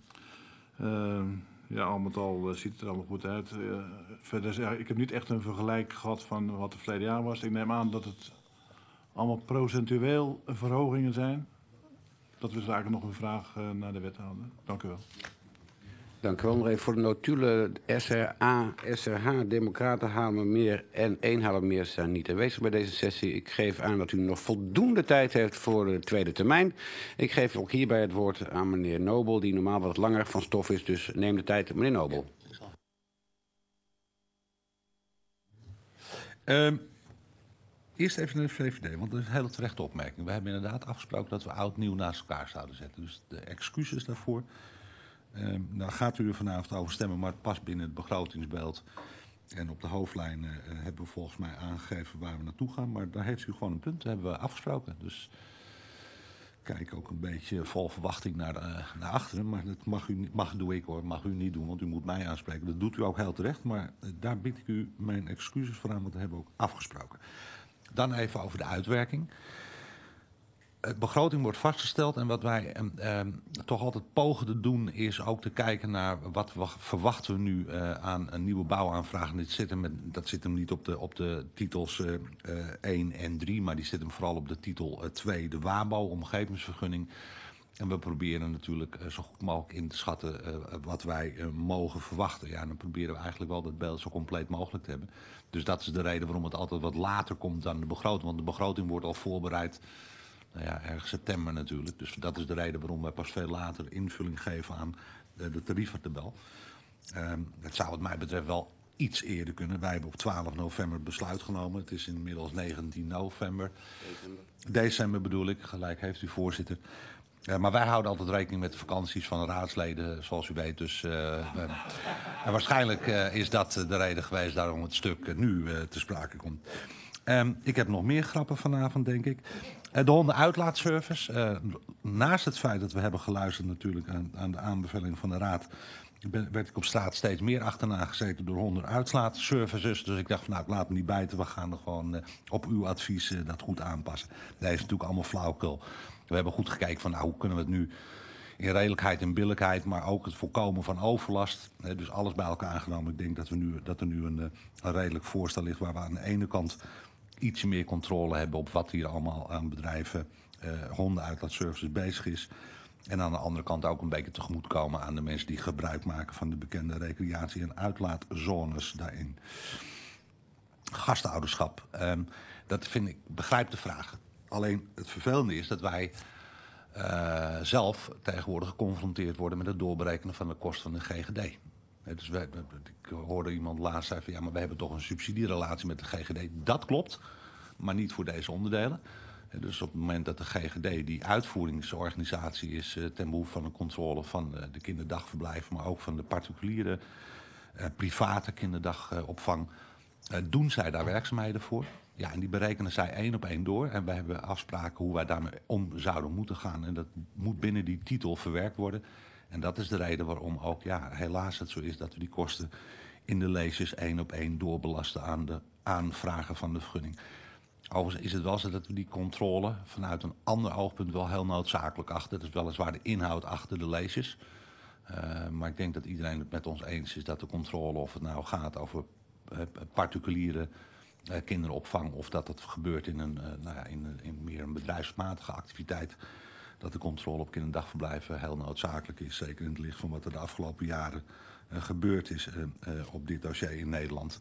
Ja, al met al ziet het er allemaal goed uit. Verder, ik heb niet echt een vergelijk gehad van wat het verleden jaar was. Ik neem aan dat het allemaal procentueel verhogingen zijn. Dat is eigenlijk nog een vraag naar de wethouder. Dank u wel. Dank u wel. Nog even voor de notulen. SRA, SRH, Democraten, Haarlemmermeer en 1 Haarlemmermeer zijn niet aanwezig bij deze sessie. Ik geef aan dat u nog voldoende tijd heeft voor de tweede termijn. Ik geef ook hierbij het woord aan meneer Nobel, die normaal wat langer van stof is. Dus neem de tijd. Meneer Nobel. Eerst even naar de VVD, want dat is een hele terechte opmerking. We hebben inderdaad afgesproken dat we oud-nieuw naast elkaar zouden zetten. Dus de excuses daarvoor. Daar gaat u er vanavond over stemmen, maar het past binnen het begrotingsbeeld. En op de hoofdlijnen hebben we volgens mij aangegeven waar we naartoe gaan. Maar daar heeft u gewoon een punt, dat hebben we afgesproken. Dus kijk ook een beetje vol verwachting naar achteren. Maar dat doe ik hoor, mag u niet doen, want u moet mij aanspreken. Dat doet u ook heel terecht, maar daar bied ik u mijn excuses voor aan, want dat hebben we ook afgesproken. Dan even over de uitwerking. de begroting wordt vastgesteld en wat wij toch altijd pogen te doen is ook te kijken naar wat verwachten we nu aan een nieuwe bouwaanvraag. En dat zit hem niet op de titels 1 en 3, maar die zit hem vooral op de titel 2, de WABO, omgevingsvergunning. En we proberen natuurlijk zo goed mogelijk in te schatten wat wij mogen verwachten. Ja, dan proberen we eigenlijk wel dat beeld zo compleet mogelijk te hebben. Dus dat is de reden waarom het altijd wat later komt dan de begroting. Want de begroting wordt al voorbereid, ergens september natuurlijk. Dus dat is de reden waarom wij pas veel later invulling geven aan de tarieventabel. Het zou wat mij betreft wel iets eerder kunnen. Wij hebben op 12 november besluit genomen. Het is inmiddels 19 november. December bedoel ik, gelijk heeft u voorzitter. Maar wij houden altijd rekening met de vakanties van de raadsleden, zoals u weet. Dus en waarschijnlijk is dat de reden geweest waarom het stuk nu te sprake komt. Ik heb nog meer grappen vanavond, denk ik. De hondenuitlaatservice. Naast het feit dat we hebben geluisterd natuurlijk aan de aanbeveling van de raad, werd ik op straat steeds meer achterna gezeten door hondenuitlaatservices. Dus ik dacht van nou, laat me niet bijten. We gaan er gewoon op uw advies dat goed aanpassen. Dat is natuurlijk allemaal flauwekul. We hebben goed gekeken van nou, hoe kunnen we het nu in redelijkheid en billijkheid, maar ook het voorkomen van overlast. Dus alles bij elkaar aangenomen. Ik denk dat er nu een redelijk voorstel ligt waar we aan de ene kant ietsje meer controle hebben op wat hier allemaal aan bedrijven hondenuitlaatservices bezig is. En aan de andere kant ook een beetje tegemoetkomen aan de mensen die gebruik maken van de bekende recreatie- en uitlaatzones daarin. Gastouderschap. Dat vind ik, begrijp de vraag. Alleen het vervelende is dat wij zelf tegenwoordig geconfronteerd worden met het doorberekenen van de kosten van de GGD. Dus ik hoorde iemand laatst zeggen, ja, maar we hebben toch een subsidierelatie met de GGD. Dat klopt, maar niet voor deze onderdelen. Dus op het moment dat de GGD die uitvoeringsorganisatie is ten behoeve van de controle van de kinderdagverblijven, maar ook van de particuliere private kinderdagopvang, doen zij daar werkzaamheden voor. Ja, en die berekenen zij 1 op 1 door. En wij hebben afspraken hoe wij daarmee om zouden moeten gaan. En dat moet binnen die titel verwerkt worden. En dat is de reden waarom ook, ja, helaas het zo is dat we die kosten in de leases 1 op 1 doorbelasten aan de aanvragen van de vergunning. Overigens is het wel zo dat we die controle vanuit een ander oogpunt wel heel noodzakelijk achten. Dat is weliswaar de inhoud achter de leases. Maar ik denk dat iedereen het met ons eens is dat de controle, of het nou gaat over particuliere kinderopvang of dat het gebeurt in meer een bedrijfsmatige activiteit, dat de controle op kinderdagverblijven heel noodzakelijk is. Zeker in het licht van wat er de afgelopen jaren gebeurd is op dit dossier in Nederland.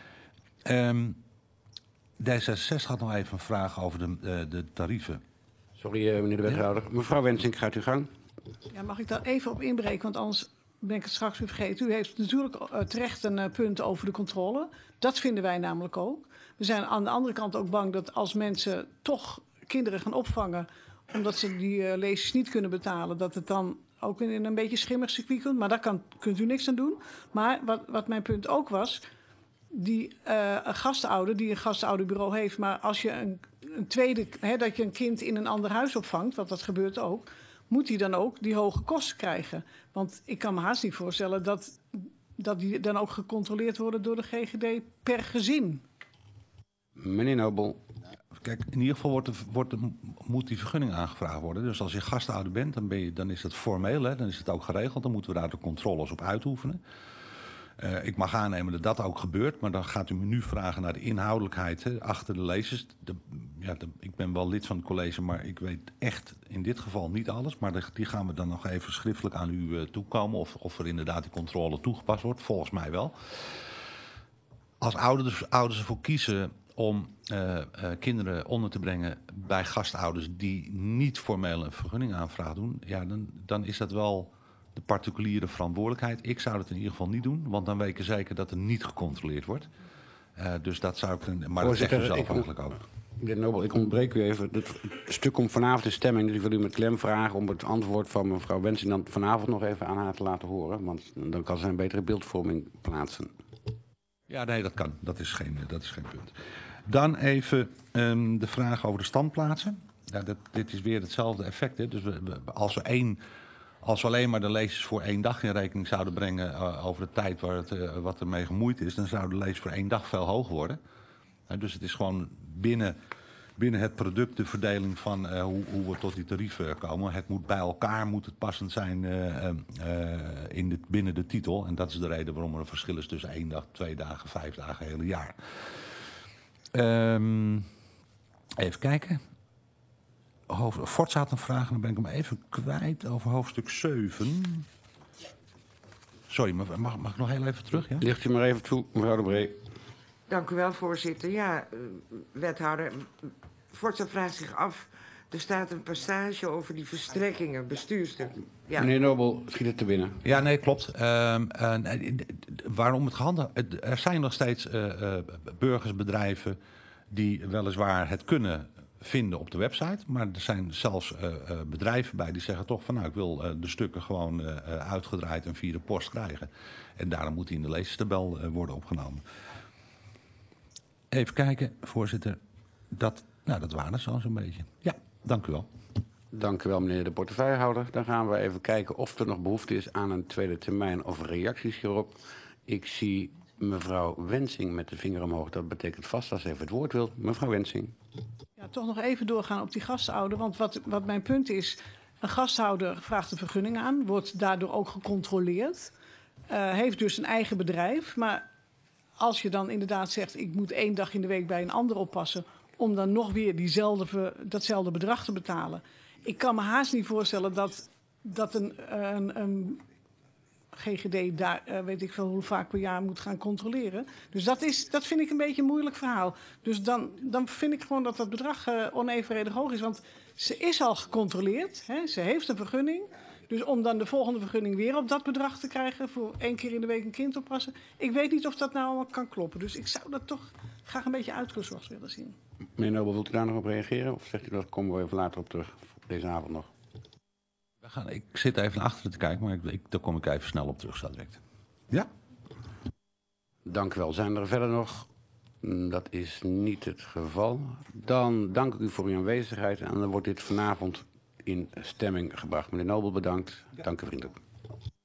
D66 had nog even een vraag over de tarieven. Sorry, meneer de wethouder. Mevrouw Wensink, gaat uw gang. Ja, mag ik daar even op inbreken, want anders ben ik het straks weer vergeten. U heeft natuurlijk terecht een punt over de controle. Dat vinden wij namelijk ook. We zijn aan de andere kant ook bang dat als mensen toch kinderen gaan opvangen, omdat ze die leesjes niet kunnen betalen, dat het dan ook in een beetje schimmig circuit komt. Maar daar kunt u niks aan doen. Maar wat mijn punt ook was, een gastouder die een gastouderbureau heeft, maar als je een tweede, dat je een kind in een ander huis opvangt, want dat gebeurt ook, moet hij dan ook die hoge kosten krijgen. Want ik kan me haast niet voorstellen dat die dan ook gecontroleerd worden door de GGD per gezin. Meneer Nobel. Kijk, in ieder geval moet die vergunning aangevraagd worden. Dus als je gastouder bent, dan is het formeel, dan is het ook geregeld. Dan moeten we daar de controles op uitoefenen. Ik mag aannemen dat dat ook gebeurt, maar dan gaat u me nu vragen naar de inhoudelijkheid achter de leases. Ik ben wel lid van het college, maar ik weet echt in dit geval niet alles. Maar die gaan we dan nog even schriftelijk aan u toekomen of er inderdaad die controle toegepast wordt. Volgens mij wel. Als ouders ervoor kiezen om kinderen onder te brengen bij gastouders die niet formeel een vergunningaanvraag doen, ja, dan is dat wel de particuliere verantwoordelijkheid. Ik zou het in ieder geval niet doen, want dan weet ik zeker dat er niet gecontroleerd wordt. Dus dat zou ik... Maar dat zegt u zelf eigenlijk ook. Meneer Nobel, ik ontbreek u even. Het stuk komt vanavond in stemming, dus ik wil u met klem vragen om het antwoord van mevrouw Wensing dan vanavond nog even aan haar te laten horen. Want dan kan ze een betere beeldvorming plaatsen. Ja, nee, dat kan. Dat is geen punt. Dan even de vraag over de standplaatsen. Ja, dit is weer hetzelfde effect. Hè? Dus als we alleen maar de leases voor 1 dag in rekening zouden brengen over de tijd wat ermee gemoeid is, dan zou de lease voor 1 dag veel hoger worden. Dus het is gewoon binnen binnen het product de verdeling van hoe we tot die tarieven komen. Het moet bij elkaar, moet het passend zijn binnen de titel. En dat is de reden waarom er een verschil is tussen 1 dag, 2 dagen, 5 dagen, hele jaar. Even kijken. Forza had een vraag, dan ben ik hem even kwijt over hoofdstuk 7. Sorry, mag ik nog heel even terug? Ja? Ligt u maar even toe, mevrouw De Bree. Dank u wel, voorzitter. Ja, wethouder, Forza vraagt zich af. Er staat een passage over die verstrekkingen, bestuurstuk. Ja. Meneer Nobel, schiet het te binnen. Ja, nee, klopt. Waarom het gehandhaafd? Er zijn nog steeds burgersbedrijven die weliswaar het kunnen vinden op de website. Maar er zijn zelfs bedrijven bij die zeggen toch van nou, ik wil de stukken gewoon uitgedraaid en via de post krijgen. En daarom moet die in de lezerstabel worden opgenomen. Even kijken, voorzitter. Dat waren ze al zo'n beetje. Ja, dank u wel. Dank u wel, meneer de portefeuillehouder. Dan gaan we even kijken of er nog behoefte is aan een tweede termijn of reacties hierop. Ik zie mevrouw Wensing met de vinger omhoog. Dat betekent vast als ze even het woord wil. Mevrouw Wensing. Ja, toch nog even doorgaan op die gasthouder. Want wat mijn punt is, een gasthouder vraagt een vergunning aan, wordt daardoor ook gecontroleerd. Heeft dus een eigen bedrijf. Maar als je dan inderdaad zegt, ik moet 1 dag in de week bij een ander oppassen, om dan nog weer datzelfde bedrag te betalen. Ik kan me haast niet voorstellen dat een GGD daar weet ik veel hoe vaak per jaar moet gaan controleren. Dus dat vind ik een beetje een moeilijk verhaal. Dus dan vind ik gewoon dat dat bedrag onevenredig hoog is. Want ze is al gecontroleerd, hè? Ze heeft een vergunning. Dus om dan de volgende vergunning weer op dat bedrag te krijgen voor 1 keer in de week een kind oppassen. Ik weet niet of dat nou allemaal kan kloppen. Dus ik zou dat toch graag een beetje uitgezocht willen zien. Meneer Nobel, wilt u daar nog op reageren? Of zegt u dat komen we even later op terug, deze avond nog? Ik zit even naar achteren te kijken, maar daar kom ik even snel op terug zo direct. Ja? Dank u wel. Zijn er verder nog? Dat is niet het geval. Dan dank ik u voor uw aanwezigheid en dan wordt dit vanavond in stemming gebracht. Meneer Nobel, bedankt. Dank u vriendelijk.